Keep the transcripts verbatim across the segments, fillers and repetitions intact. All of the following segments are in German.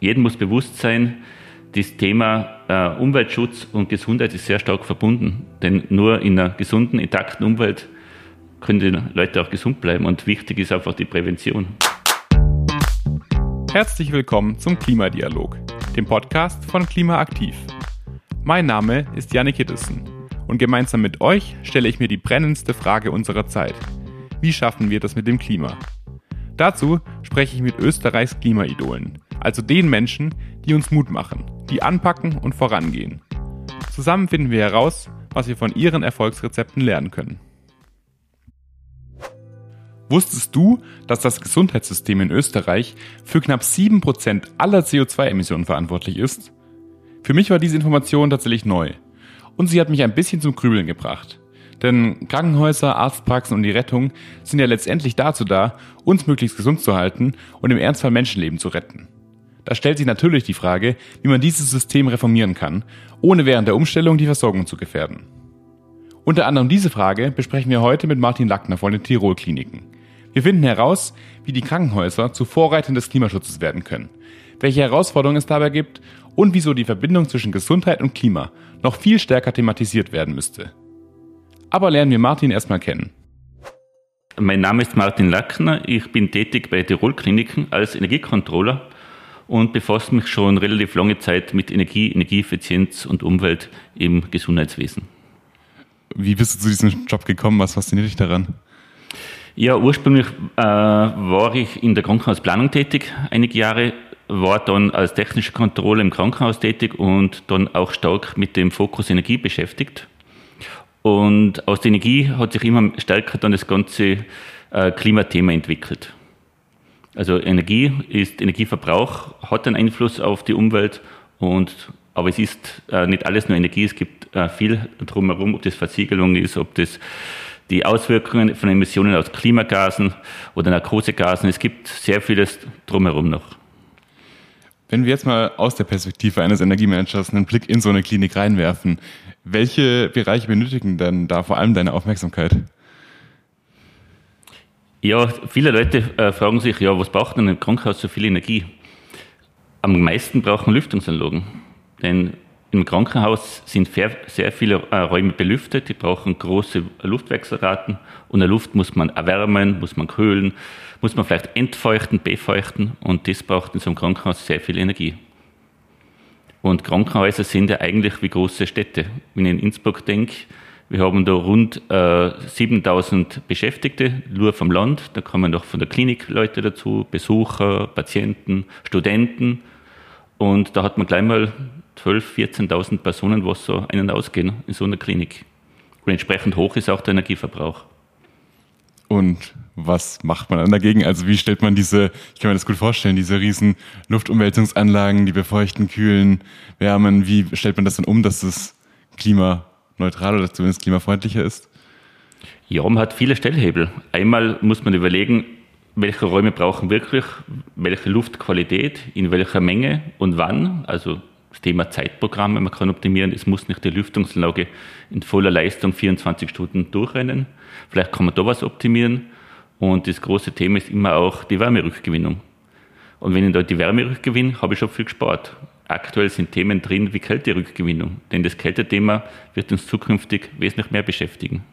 Jedem muss bewusst sein, das Thema äh, Umweltschutz und Gesundheit ist sehr stark verbunden. Denn nur in einer gesunden, intakten Umwelt können die Leute auch gesund bleiben. Und wichtig ist einfach die Prävention. Herzlich willkommen zum Klimadialog, dem Podcast von Klimaaktiv. Mein Name ist Jannik Hiddesen und gemeinsam mit euch stelle ich mir die brennendste Frage unserer Zeit. Wie schaffen wir das mit dem Klima? Dazu spreche ich mit Österreichs Klimaidolen, also den Menschen, die uns Mut machen, die anpacken und vorangehen. Zusammen finden wir heraus, was wir von ihren Erfolgsrezepten lernen können. Wusstest du, dass das Gesundheitssystem in Österreich für knapp sieben Prozent aller C O zwei Emissionen verantwortlich ist? Für mich war diese Information tatsächlich neu und sie hat mich ein bisschen zum Grübeln gebracht. Denn Krankenhäuser, Arztpraxen und die Rettung sind ja letztendlich dazu da, uns möglichst gesund zu halten und im Ernstfall Menschenleben zu retten. Da stellt sich natürlich die Frage, wie man dieses System reformieren kann, ohne während der Umstellung die Versorgung zu gefährden. Unter anderem diese Frage besprechen wir heute mit Martin Lackner von den Tirol-Kliniken. Wir finden heraus, wie die Krankenhäuser zu Vorreitern des Klimaschutzes werden können, welche Herausforderungen es dabei gibt und wieso die Verbindung zwischen Gesundheit und Klima noch viel stärker thematisiert werden müsste. Aber lernen wir Martin erstmal kennen. Mein Name ist Martin Lackner, ich bin tätig bei Tirol-Kliniken als Energiecontroller und befasse mich schon relativ lange Zeit mit Energie, Energieeffizienz und Umwelt im Gesundheitswesen. Wie bist du zu diesem Job gekommen? Was fasziniert dich daran? Ja, ursprünglich äh, war ich in der Krankenhausplanung tätig, einige Jahre, war dann als technischer Controller im Krankenhaus tätig und dann auch stark mit dem Fokus Energie beschäftigt. Und aus der Energie hat sich immer stärker dann das ganze äh, Klimathema entwickelt. Also Energie ist, Energieverbrauch hat einen Einfluss auf die Umwelt, und, aber es ist äh, nicht alles nur Energie, es gibt äh, viel drumherum, ob das Versiegelung ist, ob das die Auswirkungen von Emissionen aus Klimagasen oder Narkosegasen, es gibt sehr vieles drumherum noch. Wenn wir jetzt mal aus der Perspektive eines Energiemanagers einen Blick in so eine Klinik reinwerfen, welche Bereiche benötigen denn da vor allem deine Aufmerksamkeit? Ja, viele Leute äh, fragen sich, ja, was braucht denn ein Krankenhaus so viel Energie? Am meisten brauchen Lüftungsanlagen, denn im Krankenhaus sind sehr viele äh, Räume belüftet, die brauchen große Luftwechselraten und eine Luft muss man erwärmen, muss man kühlen, muss man vielleicht entfeuchten, befeuchten, und das braucht in so einem Krankenhaus sehr viel Energie. Und Krankenhäuser sind ja eigentlich wie große Städte. Wenn ich in Innsbruck denke, wir haben da rund äh, siebentausend Beschäftigte, nur vom Land. Da kommen noch von der Klinik Leute dazu, Besucher, Patienten, Studenten. Und da hat man gleich mal zwölftausend, vierzehntausend Personen, was so ein- und ausgehen in so einer Klinik. Und entsprechend hoch ist auch der Energieverbrauch. Und was macht man dann dagegen? Also wie stellt man diese, ich kann mir das gut vorstellen, diese riesen Luftumwälzungsanlagen, die befeuchten, kühlen, wärmen, wie stellt man das dann um, dass es klimaneutral oder zumindest klimafreundlicher ist? Ja, man hat viele Stellhebel. Einmal muss man überlegen, welche Räume brauchen wirklich welche Luftqualität, in welcher Menge und wann. Also das Thema Zeitprogramme, man kann optimieren, es muss nicht die Lüftungsanlage in voller Leistung vierundzwanzig Stunden durchrennen. Vielleicht kann man da was optimieren. Und das große Thema ist immer auch die Wärmerückgewinnung. Und wenn ich da die Wärme rückgewinne, habe ich schon viel gespart. Aktuell sind Themen drin wie Kälterückgewinnung, denn das Kältethema wird uns zukünftig wesentlich mehr beschäftigen.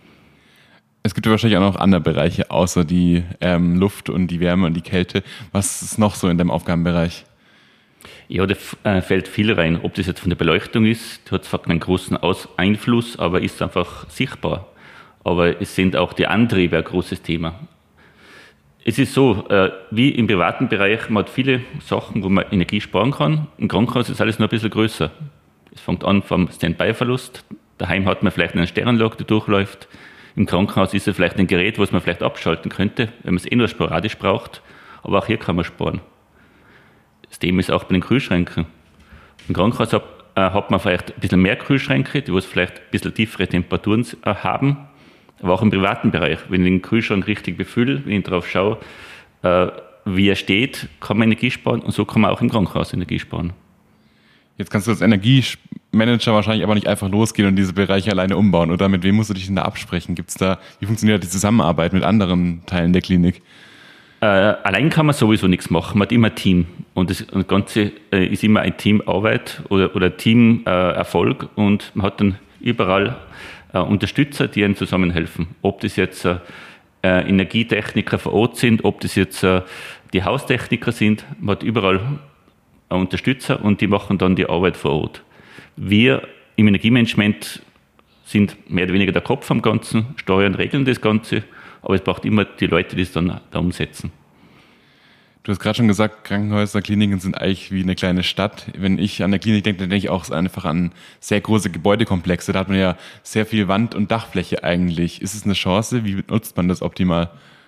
Es gibt ja wahrscheinlich auch noch andere Bereiche, außer die ähm, Luft und die Wärme und die Kälte. Was ist noch so in deinem Aufgabenbereich? Ja, da äh, fällt viel rein. Ob das jetzt von der Beleuchtung ist, hat zwar keinen großen Aus- Einfluss, aber ist einfach sichtbar. Aber es sind auch die Antriebe ein großes Thema. Es ist so, äh, wie im privaten Bereich, man hat viele Sachen, wo man Energie sparen kann. Im Krankenhaus ist alles noch ein bisschen größer. Es fängt an vom Standby-Verlust. Daheim hat man vielleicht eine Steranlage, die durchläuft. Im Krankenhaus ist es vielleicht ein Gerät, was man vielleicht abschalten könnte, wenn man es eh nur sporadisch braucht. Aber auch hier kann man sparen. Das Thema ist auch bei den Kühlschränken. Im Krankenhaus hat, äh, hat man vielleicht ein bisschen mehr Kühlschränke, die was vielleicht ein bisschen tiefere Temperaturen äh, haben. Aber auch im privaten Bereich, wenn ich den Kühlschrank richtig befülle, wenn ich darauf schaue, äh, wie er steht, kann man Energie sparen, und so kann man auch im Krankenhaus Energie sparen. Jetzt kannst du als Energiemanager wahrscheinlich aber nicht einfach losgehen und diese Bereiche alleine umbauen, oder mit wem musst du dich denn da absprechen? Gibt's da, wie funktioniert die Zusammenarbeit mit anderen Teilen der Klinik? Äh, allein kann man sowieso nichts machen, man hat immer ein Team und das, und das Ganze äh, ist immer eine Teamarbeit oder, oder Teamerfolg äh, und man hat dann überall äh, Unterstützer, die einem zusammenhelfen. Ob das jetzt äh, Energietechniker vor Ort sind, ob das jetzt äh, die Haustechniker sind, man hat überall äh, Unterstützer und die machen dann die Arbeit vor Ort. Wir im Energiemanagement sind mehr oder weniger der Kopf am Ganzen, steuern, regeln das Ganze, aber es braucht immer die Leute, die es dann da umsetzen. Du hast gerade schon gesagt, Krankenhäuser, Kliniken sind eigentlich wie eine kleine Stadt. Wenn ich an eine Klinik denke, dann denke ich auch einfach an sehr große Gebäudekomplexe. Da hat man ja sehr viel Wand- und Dachfläche eigentlich. Ist es eine Chance? Wie nutzt man das optimal?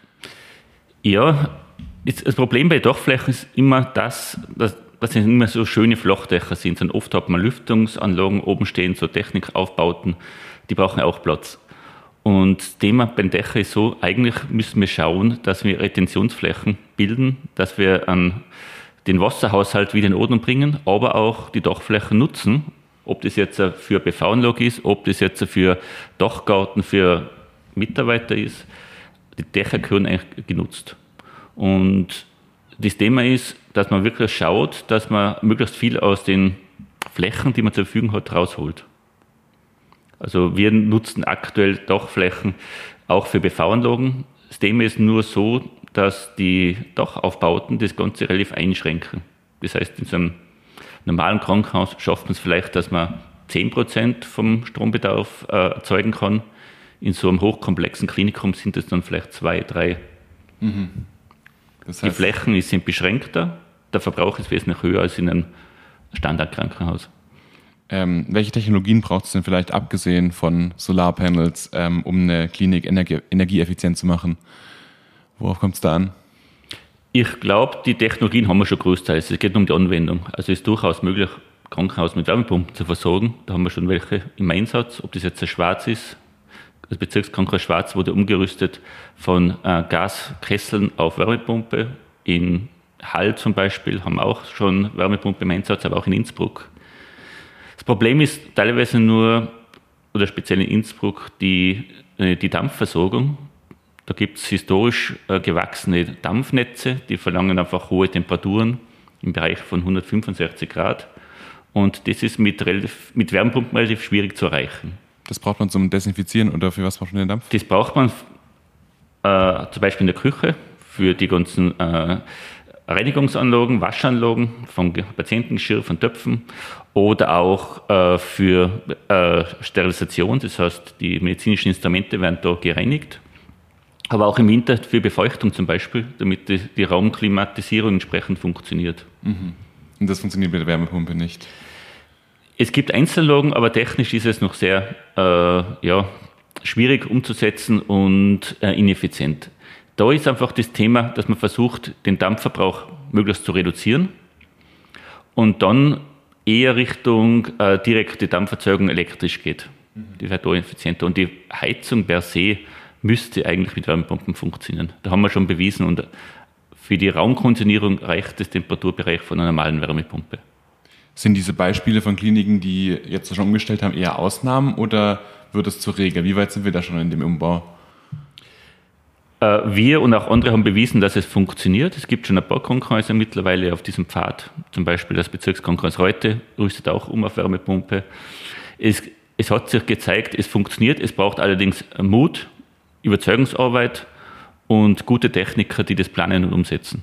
Ja, das Problem bei Dachflächen ist immer das, dass das nicht immer so schöne Flachdächer sind, sondern oft hat man Lüftungsanlagen oben stehen, so Technikaufbauten, die brauchen auch Platz. Und das Thema beim Dächer ist so, eigentlich müssen wir schauen, dass wir Retentionsflächen bilden, dass wir an den Wasserhaushalt wieder in Ordnung bringen, aber auch die Dachflächen nutzen, ob das jetzt für B V-Anlage ist, ob das jetzt für Dachgarten, für Mitarbeiter ist. Die Dächer gehören eigentlich genutzt. Und das Thema ist, dass man wirklich schaut, dass man möglichst viel aus den Flächen, die man zur Verfügung hat, rausholt. Also wir nutzen aktuell Dachflächen auch für B V-Anlagen. Das Thema ist nur so, dass die Dachaufbauten das Ganze relativ einschränken. Das heißt, in so einem normalen Krankenhaus schafft man es vielleicht, dass man zehn Prozent vom Strombedarf äh, erzeugen kann. In so einem hochkomplexen Klinikum sind es dann vielleicht zwei, drei. Mhm. Das heißt, die Flächen sind beschränkter, der Verbrauch ist wesentlich höher als in einem Standardkrankenhaus. Ähm, welche Technologien braucht es denn vielleicht, abgesehen von Solarpanels, ähm, um eine Klinik energie- energieeffizient zu machen? Worauf kommt es da an? Ich glaube, die Technologien haben wir schon großteils. Es geht um die Anwendung. Also es ist durchaus möglich, Krankenhaus mit Wärmepumpen zu versorgen. Da haben wir schon welche im Einsatz. Ob das jetzt ein Schwarz ist, das Bezirkskrankenhaus Schwarz wurde umgerüstet von äh, Gaskesseln auf Wärmepumpe. In Hall zum Beispiel haben wir auch schon Wärmepumpe im Einsatz, aber auch in Innsbruck. Das Problem ist teilweise nur, oder speziell in Innsbruck, die, die Dampfversorgung. Da gibt es historisch äh, gewachsene Dampfnetze, die verlangen einfach hohe Temperaturen im Bereich von hundertfünfundsechzig Grad. Und das ist mit, relativ, mit Wärmepumpen relativ schwierig zu erreichen. Das braucht man zum Desinfizieren oder für was braucht man den Dampf? Das braucht man äh, zum Beispiel in der Küche für die ganzen äh, Reinigungsanlagen, Waschanlagen von Patientengeschirr, von Töpfen oder auch äh, für äh, Sterilisation. Das heißt, die medizinischen Instrumente werden da gereinigt. Aber auch im Winter für Befeuchtung zum Beispiel, damit die, die Raumklimatisierung entsprechend funktioniert. Mhm. Und das funktioniert mit der Wärmepumpe nicht? Es gibt Einzelanlagen, aber technisch ist es noch sehr äh, ja, schwierig umzusetzen und äh, ineffizient. Da ist einfach das Thema, dass man versucht, den Dampfverbrauch möglichst zu reduzieren und dann eher Richtung äh, direkte Dampferzeugung elektrisch geht. Mhm. Die wird da effizienter. Und die Heizung per se müsste eigentlich mit Wärmepumpen funktionieren. Da haben wir schon bewiesen und für die Raumkonditionierung reicht das Temperaturbereich von einer normalen Wärmepumpe. Sind diese Beispiele von Kliniken, die jetzt schon umgestellt haben, eher Ausnahmen oder wird es zur Regel? Wie weit sind wir da schon in dem Umbau? Wir und auch andere haben bewiesen, dass es funktioniert. Es gibt schon ein paar Krankenhäuser mittlerweile auf diesem Pfad. Zum Beispiel das Bezirkskrankenhaus Reute rüstet auch um auf Wärmepumpe. Es, es hat sich gezeigt, es funktioniert. Es braucht allerdings Mut, Überzeugungsarbeit und gute Techniker, die das planen und umsetzen.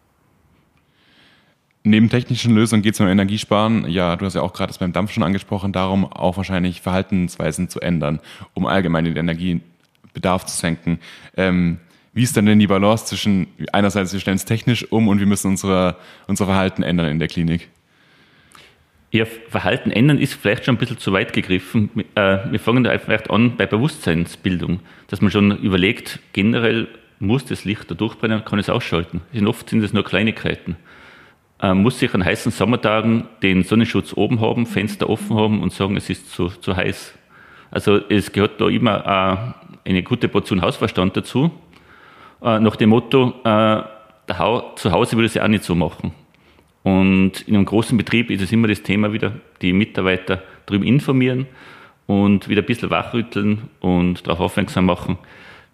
Neben technischen Lösungen geht es um Energiesparen. Ja, du hast ja auch gerade das beim Dampf schon angesprochen, darum auch wahrscheinlich Verhaltensweisen zu ändern, um allgemein den Energiebedarf zu senken. Ähm, wie ist dann denn die Balance zwischen einerseits, wir stellen es technisch um und wir müssen unsere, unser Verhalten ändern in der Klinik? Ja, Verhalten ändern ist vielleicht schon ein bisschen zu weit gegriffen. Wir fangen da vielleicht an bei Bewusstseinsbildung, dass man schon überlegt, generell muss das Licht da durchbrennen, kann es ausschalten. Oft sind es nur Kleinigkeiten. Man muss sich an heißen Sommertagen den Sonnenschutz oben haben, Fenster offen haben und sagen, es ist zu, zu heiß. Also es gehört da immer eine gute Portion Hausverstand dazu. Nach dem Motto, zu Hause würde ich es ja auch nicht so machen. Und in einem großen Betrieb ist es immer das Thema wieder, die Mitarbeiter darüber informieren und wieder ein bisschen wachrütteln und darauf aufmerksam machen.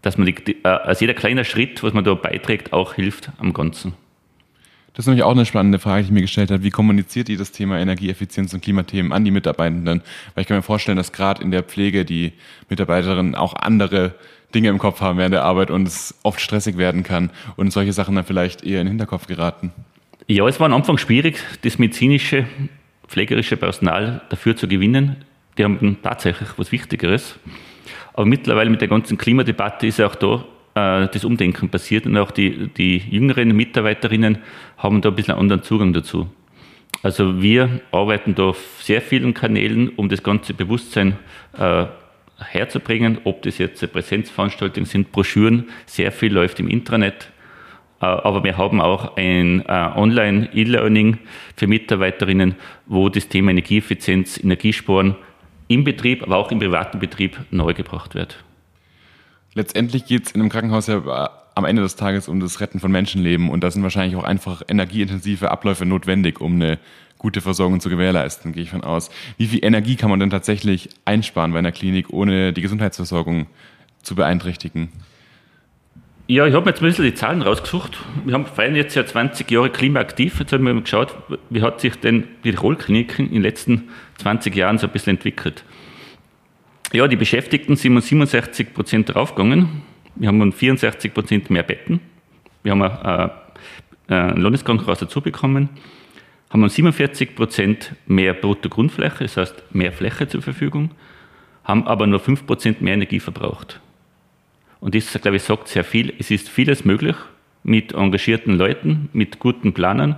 dass man die, die, als jeder kleine Schritt, was man da beiträgt, auch hilft am Ganzen. Das ist nämlich auch eine spannende Frage, die ich mir gestellt habe. Wie kommuniziert ihr das Thema Energieeffizienz und Klimathemen an die Mitarbeitenden? Weil ich kann mir vorstellen, dass gerade in der Pflege die Mitarbeiterinnen auch andere Dinge im Kopf haben während der Arbeit und es oft stressig werden kann und solche Sachen dann vielleicht eher in den Hinterkopf geraten. Ja, es war am Anfang schwierig, das medizinische, pflegerische Personal dafür zu gewinnen. Die haben tatsächlich was Wichtigeres. Aber mittlerweile mit der ganzen Klimadebatte ist ja auch da äh, das Umdenken passiert und auch die, die jüngeren Mitarbeiterinnen haben da ein bisschen einen anderen Zugang dazu. Also wir arbeiten da auf sehr vielen Kanälen, um das ganze Bewusstsein äh, herzubringen, ob das jetzt Präsenzveranstaltungen sind, Broschüren, sehr viel läuft im Intranet. Äh, aber wir haben auch ein äh, Online-E-Learning für Mitarbeiterinnen, wo das Thema Energieeffizienz, Energiesparen im Betrieb, aber auch im privaten Betrieb neu gebracht wird. Letztendlich geht es in einem Krankenhaus ja am Ende des Tages um das Retten von Menschenleben und da sind wahrscheinlich auch einfach energieintensive Abläufe notwendig, um eine gute Versorgung zu gewährleisten, gehe ich von aus. Wie viel Energie kann man denn tatsächlich einsparen bei einer Klinik, ohne die Gesundheitsversorgung zu beeinträchtigen? Ja, ich habe mir jetzt ein bisschen die Zahlen rausgesucht. Wir haben feiern jetzt ja zwanzig Jahre klimaaktiv. Jetzt haben wir mal geschaut, wie hat sich denn die Tirol-Kliniken in den letzten zwanzig Jahren so ein bisschen entwickelt. Ja, die Beschäftigten sind um siebenundsechzig Prozent draufgegangen. Wir haben um vierundsechzig Prozent mehr Betten. Wir haben ein, ein Landeskrankenhaus dazu bekommen. Haben um siebenundvierzig Prozent mehr Bruttogrundfläche, das heißt mehr Fläche zur Verfügung. Haben aber nur fünf Prozent mehr Energie verbraucht. Und das, glaube ich, sagt sehr viel. Es ist vieles möglich mit engagierten Leuten, mit guten Planern.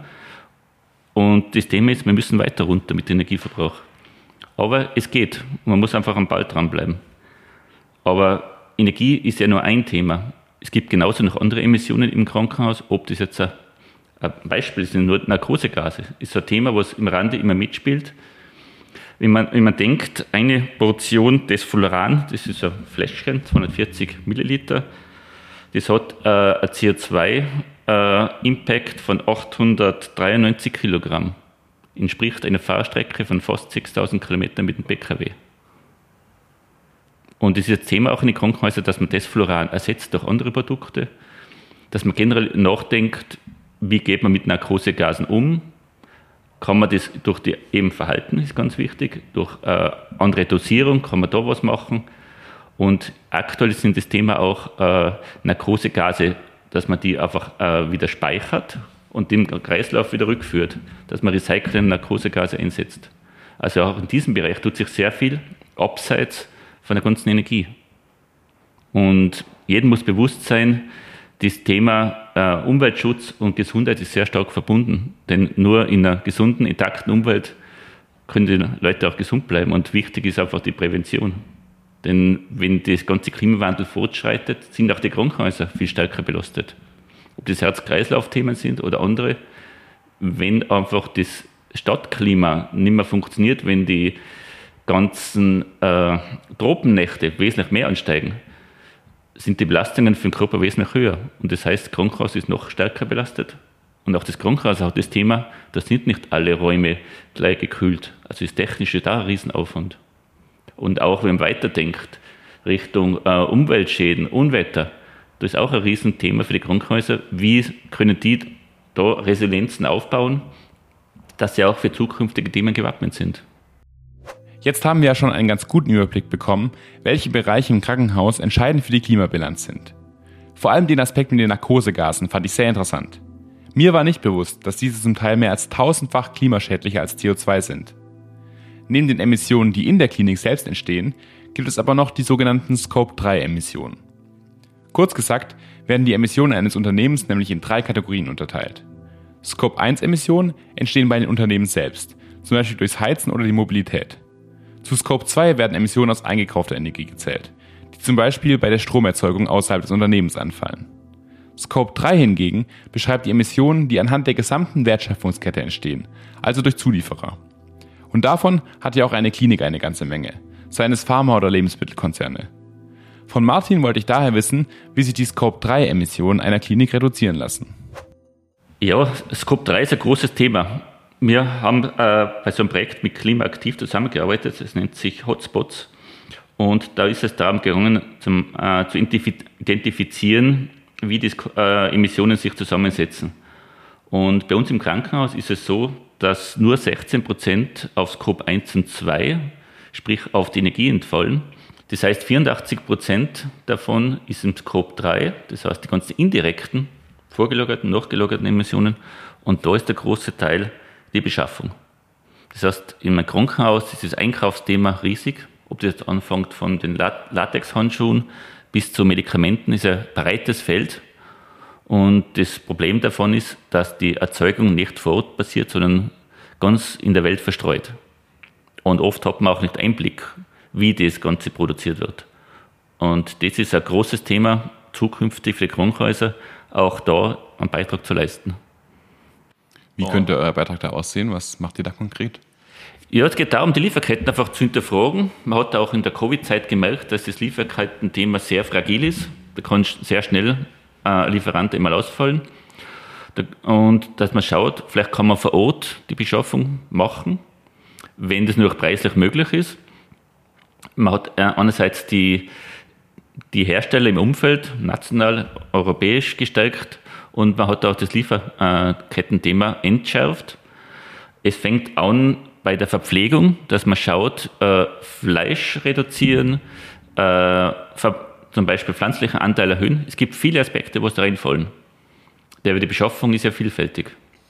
Und das Thema ist, wir müssen weiter runter mit dem Energieverbrauch. Aber es geht. Man muss einfach am Ball dranbleiben. Aber Energie ist ja nur ein Thema. Es gibt genauso noch andere Emissionen im Krankenhaus. Ob das jetzt ein, ein Beispiel sind, nur Narkosegase, ist so ein Thema, was im Rande immer mitspielt. Wenn man, wenn man denkt, eine Portion Desfluoran, das ist ein Fläschchen, zweihundertvierzig Milliliter, das hat äh, ein C O zwei Impact von achthundertdreiundneunzig Kilogramm. Entspricht einer Fahrstrecke von fast sechstausend Kilometern mit dem P K W. Und es ist das Thema auch in den Krankenhäusern, dass man Desfluoran ersetzt durch andere Produkte, dass man generell nachdenkt, wie geht man mit Narkosegasen um, kann man das durch die eben Verhalten, ist ganz wichtig, durch äh, andere Dosierung kann man da was machen. Und aktuell sind das Thema auch äh, Narkosegase, dass man die einfach äh, wieder speichert und den Kreislauf wieder rückführt, dass man recycelnde Narkosegase einsetzt. Also auch in diesem Bereich tut sich sehr viel abseits von der ganzen Energie. Und jedem muss bewusst sein, das Thema äh, Umweltschutz und Gesundheit ist sehr stark verbunden. Denn nur in einer gesunden, intakten Umwelt können die Leute auch gesund bleiben. Und wichtig ist einfach die Prävention. Denn wenn das ganze Klimawandel fortschreitet, sind auch die Krankenhäuser viel stärker belastet. Ob das Herz-Kreislauf-Themen sind oder andere. Wenn einfach das Stadtklima nicht mehr funktioniert, wenn die ganzen äh, Tropennächte wesentlich mehr ansteigen, sind die Belastungen für den Körper wesentlich höher. Und das heißt, das Krankenhaus ist noch stärker belastet. Und auch das Krankenhaus hat das Thema, da sind nicht alle Räume gleich gekühlt. Also ist technisch da ein Riesenaufwand. Und auch wenn man weiterdenkt, Richtung äh, Umweltschäden, Unwetter, das ist auch ein Riesenthema für die Krankenhäuser. Wie können die da Resilienzen aufbauen, dass sie auch für zukünftige Themen gewappnet sind? Jetzt haben wir ja schon einen ganz guten Überblick bekommen, welche Bereiche im Krankenhaus entscheidend für die Klimabilanz sind. Vor allem den Aspekt mit den Narkosegasen fand ich sehr interessant. Mir war nicht bewusst, dass diese zum Teil mehr als tausendfach klimaschädlicher als C O zwei sind. Neben den Emissionen, die in der Klinik selbst entstehen, gibt es aber noch die sogenannten Scope drei Emissionen. Kurz gesagt werden die Emissionen eines Unternehmens nämlich in drei Kategorien unterteilt. Scope eins Emissionen entstehen bei den Unternehmen selbst, zum Beispiel durchs Heizen oder die Mobilität. Zu Scope zwei werden Emissionen aus eingekaufter Energie gezählt, die zum Beispiel bei der Stromerzeugung außerhalb des Unternehmens anfallen. Scope drei hingegen beschreibt die Emissionen, die anhand der gesamten Wertschöpfungskette entstehen, also durch Zulieferer. Und davon hat ja auch eine Klinik eine ganze Menge, seien es Pharma- oder Lebensmittelkonzerne. Von Martin wollte ich daher wissen, wie sich die Scope drei Emissionen einer Klinik reduzieren lassen. Ja, Scope drei ist ein großes Thema. Wir haben äh, bei so einem Projekt mit Klimaaktiv zusammengearbeitet, das nennt sich Hotspots. Und da ist es darum gegangen, zum, äh, zu identifizieren, wie die äh, Emissionen sich zusammensetzen. Und bei uns im Krankenhaus ist es so, dass nur sechzehn Prozent auf Scope eins und zwei, sprich auf die Energie, entfallen. Das heißt, vierundachtzig Prozent davon ist im Scope drei, das heißt die ganzen indirekten, vorgelagerten, nachgelagerten Emissionen. Und da ist der große Teil die Beschaffung. Das heißt, in einem Krankenhaus ist das Einkaufsthema riesig. Ob das jetzt anfängt von den Latexhandschuhen bis zu Medikamenten, ist ein breites Feld. Und das Problem davon ist, dass die Erzeugung nicht vor Ort passiert, sondern ganz in der Welt verstreut. Und oft hat man auch nicht Einblick, wie das Ganze produziert wird. Und das ist ein großes Thema, zukünftig für die Krankenhäuser, auch da einen Beitrag zu leisten. Wie könnte euer Beitrag da aussehen? Was macht ihr da konkret? Ja, es geht darum, die Lieferketten einfach zu hinterfragen. Man hat auch in der Covid-Zeit gemerkt, dass das Lieferketten-Thema sehr fragil ist. Da kann sehr schnell ein Lieferant einmal ausfallen. Und dass man schaut, vielleicht kann man vor Ort die Beschaffung machen, wenn das nur preislich möglich ist. Man hat einerseits die, die Hersteller im Umfeld, national, europäisch gestärkt, und man hat auch das Lieferkettenthema entschärft. Es fängt an bei der Verpflegung, dass man schaut, äh, Fleisch reduzieren, äh, zum Beispiel pflanzlichen Anteil erhöhen. Es gibt viele Aspekte, wo es da reinfallen. Der, die Beschaffung ist ja vielfältig.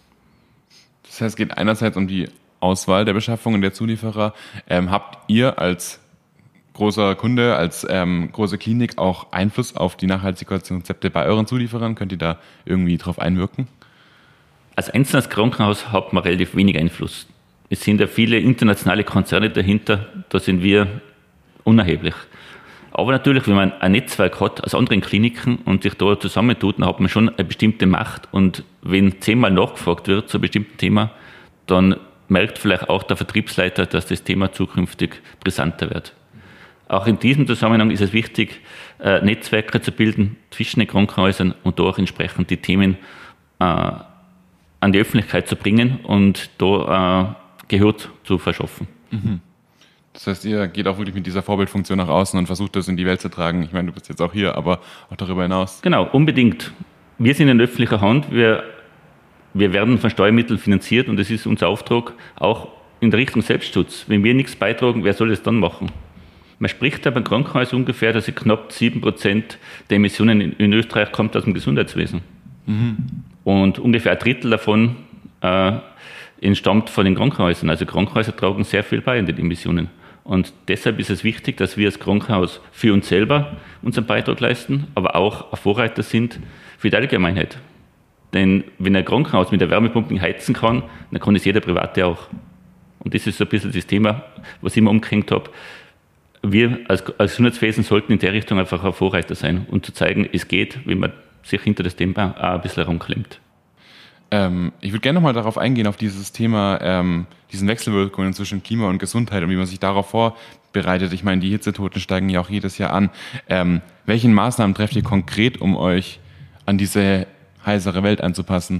Das heißt, es geht einerseits um die Auswahl der Beschaffung und der Zulieferer. Ähm, habt ihr als großer Kunde, als ähm, große Klinik auch Einfluss auf die Nachhaltigkeitskonzepte bei euren Zulieferern? Könnt ihr da irgendwie drauf einwirken? Als einzelnes Krankenhaus hat man relativ wenig Einfluss. Es sind ja viele internationale Konzerne dahinter, da sind wir unerheblich. Aber natürlich, wenn man ein Netzwerk hat aus anderen Kliniken und sich da zusammentut, dann hat man schon eine bestimmte Macht. Und wenn zehnmal nachgefragt wird zu einem bestimmten Thema, dann merkt vielleicht auch der Vertriebsleiter, dass das Thema zukünftig brisanter wird. Auch in diesem Zusammenhang ist es wichtig, Netzwerke zu bilden zwischen den Krankenhäusern und da auch entsprechend die Themen äh, an die Öffentlichkeit zu bringen und da äh, Gehör zu verschaffen. Mhm. Das heißt, ihr geht auch wirklich mit dieser Vorbildfunktion nach außen und versucht das in die Welt zu tragen. Ich meine, du bist jetzt auch hier, aber auch darüber hinaus. Genau, unbedingt. Wir sind in öffentlicher Hand. Wir, wir werden von Steuermitteln finanziert und es ist unser Auftrag auch in der Richtung Selbstschutz. Wenn wir nichts beitragen, wer soll das dann machen? Man spricht ja beim Krankenhaus ungefähr, dass knapp sieben Prozent der Emissionen in, in Österreich kommt aus dem Gesundheitswesen. Mhm. Und ungefähr ein Drittel davon äh, entstammt von den Krankenhäusern. Also Krankenhäuser tragen sehr viel bei an den Emissionen. Und deshalb ist es wichtig, dass wir als Krankenhaus für uns selber unseren Beitrag leisten, aber auch ein Vorreiter sind für die Allgemeinheit. Denn wenn ein Krankenhaus mit der Wärmepumpe heizen kann, dann kann es jeder Private auch. Und das ist so ein bisschen das Thema, was ich immer umgehängt habe. Wir als, als Gesundheitswesen sollten in der Richtung einfach ein Vorreiter sein und zu zeigen, es geht, wenn man sich hinter das Thema auch ein bisschen herumklemmt. Ähm, ich würde gerne nochmal darauf eingehen, auf dieses Thema, ähm, diesen Wechselwirkungen zwischen Klima und Gesundheit und wie man sich darauf vorbereitet. Ich meine, die Hitzetoten steigen ja auch jedes Jahr an. Ähm, welchen Maßnahmen trefft ihr konkret, um euch an diese heisere Welt anzupassen?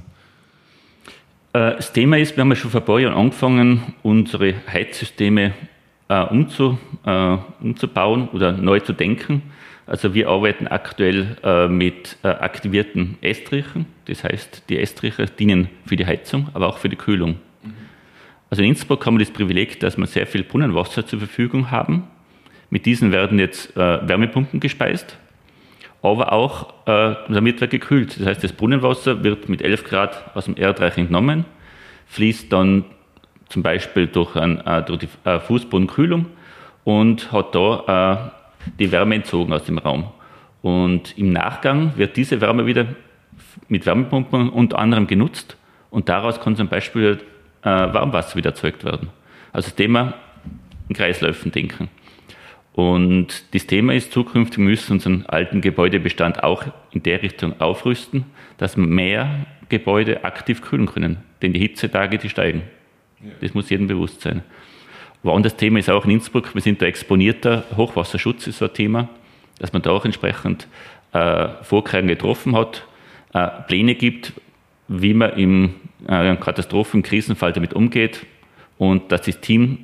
Äh, das Thema ist, wir haben ja schon vor ein paar Jahren angefangen, unsere Heizsysteme äh, umzu, äh, umzubauen oder neu zu denken. Also wir arbeiten aktuell äh, mit äh, aktivierten Estrichen. Das heißt, die Estriche dienen für die Heizung, aber auch für die Kühlung. Mhm. Also in Innsbruck haben wir das Privileg, dass wir sehr viel Brunnenwasser zur Verfügung haben. Mit diesen werden jetzt äh, Wärmepumpen gespeist, aber auch äh, damit wird gekühlt. Das heißt, das Brunnenwasser wird mit elf Grad aus dem Erdreich entnommen, fließt dann zum Beispiel durch, ein, äh, durch die äh, Fußbodenkühlung und hat da äh, die Wärme entzogen aus dem Raum. Und im Nachgang wird diese Wärme wieder mit Wärmepumpen unter anderem genutzt und daraus kann zum Beispiel äh, Warmwasser wieder erzeugt werden. Also das Thema in Kreisläufen denken. Und das Thema ist, zukünftig müssen wir unseren alten Gebäudebestand auch in der Richtung aufrüsten, dass mehr Gebäude aktiv kühlen können. Denn die Hitzetage, die steigen. Das muss jedem bewusst sein. Aber anderes Thema ist auch in Innsbruck, wir sind da exponierter, Hochwasserschutz ist so ein Thema, dass man da auch entsprechend äh, Vorkehrungen getroffen hat, äh, Pläne gibt, wie man im äh, Katastrophen-, im Krisenfall damit umgeht und dass das Team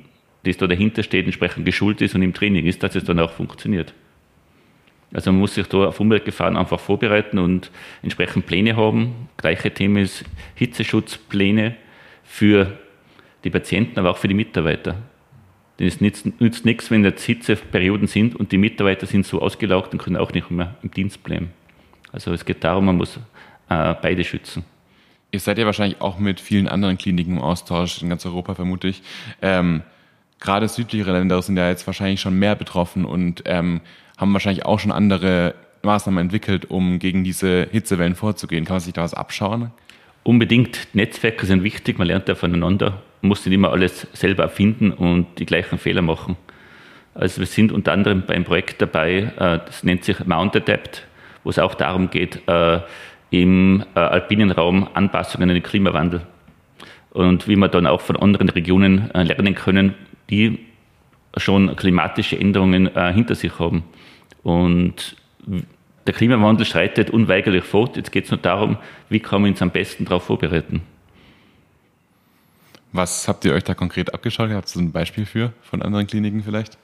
das da dahinter steht, entsprechend geschult ist und im Training ist, dass es dann auch funktioniert. Also man muss sich da auf Umweltgefahren einfach vorbereiten und entsprechend Pläne haben. Gleiche Thema ist Hitzeschutzpläne für die Patienten, aber auch für die Mitarbeiter. Denn es nützt, nützt nichts, wenn jetzt Hitzeperioden sind und die Mitarbeiter sind so ausgelaugt und können auch nicht mehr im Dienst bleiben. Also es geht darum, man muss äh, beide schützen. Ihr seid ja wahrscheinlich auch mit vielen anderen Kliniken im Austausch, in ganz Europa vermute ich. Ähm, gerade südlichere Länder sind ja jetzt wahrscheinlich schon mehr betroffen und ähm, haben wahrscheinlich auch schon andere Maßnahmen entwickelt, um gegen diese Hitzewellen vorzugehen. Kann man sich da was abschauen? Unbedingt. Netzwerke sind wichtig, man lernt ja voneinander. Man muss nicht immer alles selber erfinden und die gleichen Fehler machen. Also wir sind unter anderem beim Projekt dabei, das nennt sich Mount Adapt, wo es auch darum geht, im alpinen Raum Anpassungen an den Klimawandel. Und wie wir dann auch von anderen Regionen lernen können, die schon klimatische Änderungen hinter sich haben. Und der Klimawandel schreitet unweigerlich fort. Jetzt geht es nur darum, wie kann man uns am besten darauf vorbereiten. Was habt ihr euch da konkret abgeschaut? Habt ihr ein Beispiel für von anderen Kliniken vielleicht?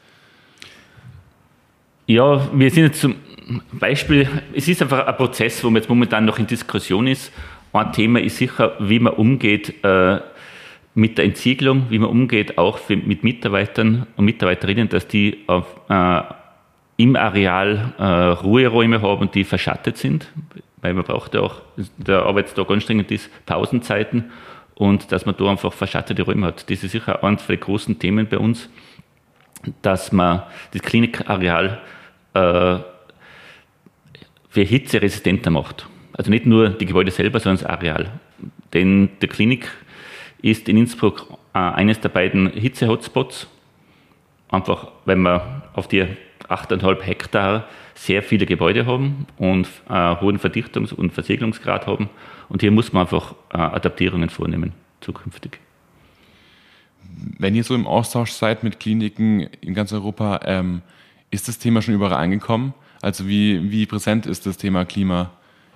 Ja, wir sind jetzt zum Beispiel, es ist einfach ein Prozess, wo man jetzt momentan noch in Diskussion ist. Ein Thema ist sicher, wie man umgeht äh, mit der Entsiegelung, wie man umgeht auch für, mit Mitarbeitern und Mitarbeiterinnen, dass die auf, äh, im Areal äh, Ruheräume haben, die verschattet sind, weil man braucht ja auch, der Arbeitstag anstrengend ist, Pausenzeiten und dass man da einfach verschattete Räume hat. Das ist sicher eines der großen Themen bei uns, dass man das Klinikareal äh, für Hitze resistenter macht. Also nicht nur die Gebäude selber, sondern das Areal. Denn die Klinik ist in Innsbruck äh, eines der beiden Hitze-Hotspots, einfach weil wir auf die acht Komma fünf Hektar sehr viele Gebäude haben und äh, hohen Verdichtungs- und Versiegelungsgrad haben. Und hier muss man einfach äh, Adaptierungen vornehmen, zukünftig. Wenn ihr so im Austausch seid mit Kliniken in ganz Europa, ähm, ist das Thema schon überall angekommen? Also wie, wie präsent ist das Thema Klima?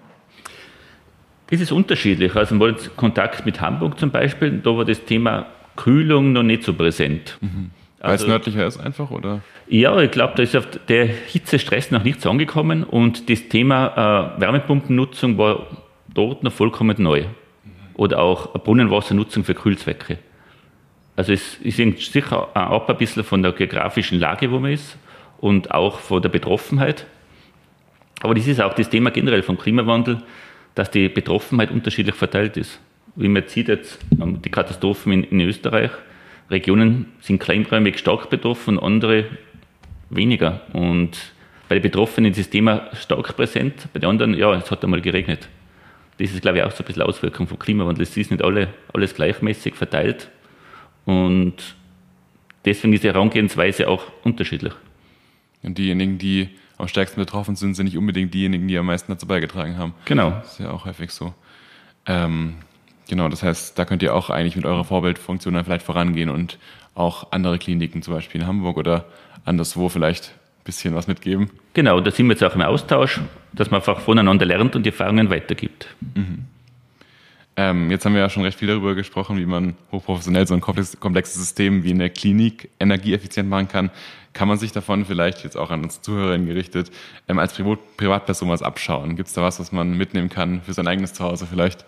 Es ist unterschiedlich. Also wir hatten Kontakt mit Hamburg zum Beispiel, da war das Thema Kühlung noch nicht so präsent. Mhm. Weil also, es nördlicher ist einfach, oder? Ja, ich glaube, da ist auf der Hitzestress noch nichts angekommen und das Thema äh, Wärmepumpennutzung war dort noch vollkommen neu. Mhm. Oder auch Brunnenwassernutzung für Kühlzwecke. Also es ist sicher auch ein bisschen von der geografischen Lage, wo man ist und auch von der Betroffenheit. Aber das ist auch das Thema generell vom Klimawandel, dass die Betroffenheit unterschiedlich verteilt ist. Wie man sieht jetzt die Katastrophen in, in Österreich, Regionen sind kleinräumig stark betroffen, andere weniger. Und bei den Betroffenen ist das Thema stark präsent, bei den anderen, ja, es hat einmal geregnet. Das ist, glaube ich, auch so ein bisschen Auswirkung vom Klimawandel. Es ist nicht alle, alles gleichmäßig verteilt und deswegen ist die Herangehensweise auch unterschiedlich. Und diejenigen, die am stärksten betroffen sind, sind nicht unbedingt diejenigen, die am meisten dazu beigetragen haben. Genau. Das ist ja auch häufig so. Ähm, genau, das heißt, da könnt ihr auch eigentlich mit eurer Vorbildfunktion dann vielleicht vorangehen und auch andere Kliniken, zum Beispiel in Hamburg oder anderswo vielleicht ein bisschen was mitgeben. Genau, da sind wir jetzt auch im Austausch, dass man einfach voneinander lernt und die Erfahrungen weitergibt. Mhm. Ähm, jetzt haben wir ja schon recht viel darüber gesprochen, wie man hochprofessionell so ein komplexes System wie eine Klinik energieeffizient machen kann. Kann man sich davon vielleicht, jetzt auch an uns Zuhörerinnen gerichtet, ähm, als Privat- Privatperson was abschauen? Gibt es da was, was man mitnehmen kann für sein eigenes Zuhause vielleicht?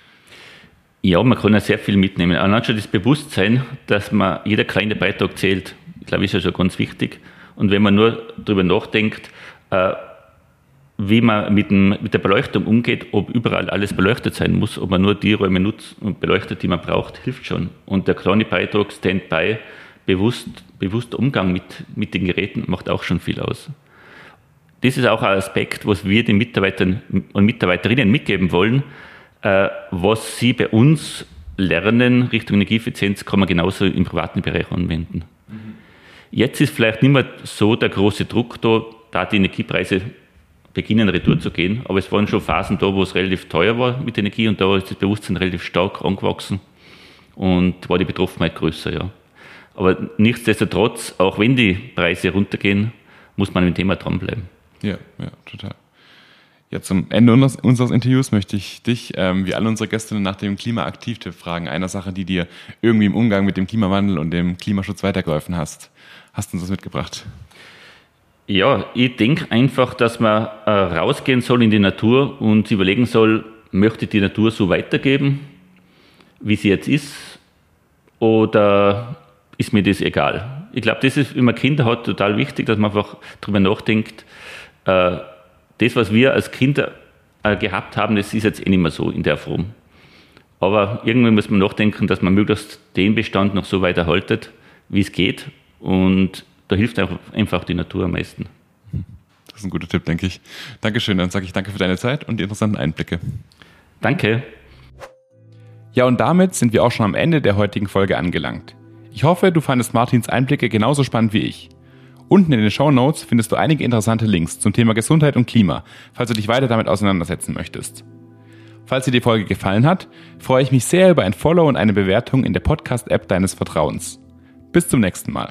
Ja, man kann ja sehr viel mitnehmen. Allein schon das Bewusstsein, dass man jeder kleine Beitrag zählt, ich glaube, ist ja schon ganz wichtig. Und wenn man nur darüber nachdenkt, äh, wie man mit, dem, mit der Beleuchtung umgeht, ob überall alles beleuchtet sein muss, ob man nur die Räume nutzt und beleuchtet, die man braucht, hilft schon. Und der kleine Beitrag Standby, bewusst, bewusster Umgang mit, mit den Geräten macht auch schon viel aus. Das ist auch ein Aspekt, was wir den Mitarbeitern und Mitarbeiterinnen mitgeben wollen, äh, was sie bei uns lernen Richtung Energieeffizienz, kann man genauso im privaten Bereich anwenden. Mhm. Jetzt ist vielleicht nicht mehr so der große Druck da, da die Energiepreise beginnen retour zu gehen, aber es waren schon Phasen da, wo es relativ teuer war mit Energie und da ist das Bewusstsein relativ stark angewachsen und war die Betroffenheit größer, ja. Aber nichtsdestotrotz, auch wenn die Preise runtergehen, muss man im Thema dranbleiben. Ja, ja, total. Ja, zum Ende unseres, unseres Interviews möchte ich dich, ähm, wie alle unsere Gäste, nach dem Klimaaktiv-Tipp fragen. Einer Sache, die dir irgendwie im Umgang mit dem Klimawandel und dem Klimaschutz weitergeholfen hast. Hast du uns das mitgebracht? Ja, ich denke einfach, dass man äh, rausgehen soll in die Natur und überlegen soll, möchte ich die Natur so weitergeben, wie sie jetzt ist, oder ist mir das egal? Ich glaube, das ist, wenn man Kinder hat, total wichtig, dass man einfach darüber nachdenkt, äh, das, was wir als Kinder äh, gehabt haben, das ist jetzt eh nicht mehr so in der Form. Aber irgendwann muss man nachdenken, dass man möglichst den Bestand noch so weit erhaltet, wie es geht. Und da hilft einfach die Natur am meisten. Das ist ein guter Tipp, denke ich. Dankeschön, dann sage ich danke für deine Zeit und die interessanten Einblicke. Danke. Ja, und damit sind wir auch schon am Ende der heutigen Folge angelangt. Ich hoffe, du fandest Martins Einblicke genauso spannend wie ich. Unten in den Shownotes findest du einige interessante Links zum Thema Gesundheit und Klima, falls du dich weiter damit auseinandersetzen möchtest. Falls dir die Folge gefallen hat, freue ich mich sehr über ein Follow und eine Bewertung in der Podcast-App deines Vertrauens. Bis zum nächsten Mal.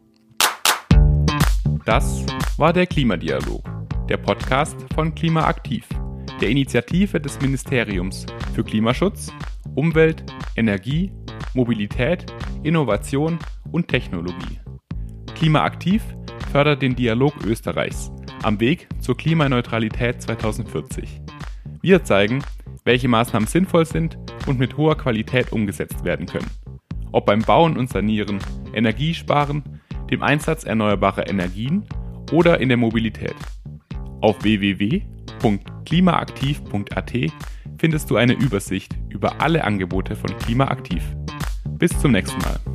Das war der Klimadialog, der Podcast von Klimaaktiv, der Initiative des Ministeriums für Klimaschutz, Umwelt, Energie, Mobilität, Innovation und Technologie. Klimaaktiv fördert den Dialog Österreichs am Weg zur Klimaneutralität zweitausendvierzig. Wir zeigen, welche Maßnahmen sinnvoll sind und mit hoher Qualität umgesetzt werden können. Ob beim Bauen und Sanieren, Energiesparen, dem Einsatz erneuerbarer Energien oder in der Mobilität. Auf w w w punkt klimaaktiv punkt a t findest du eine Übersicht über alle Angebote von Klimaaktiv. Bis zum nächsten Mal.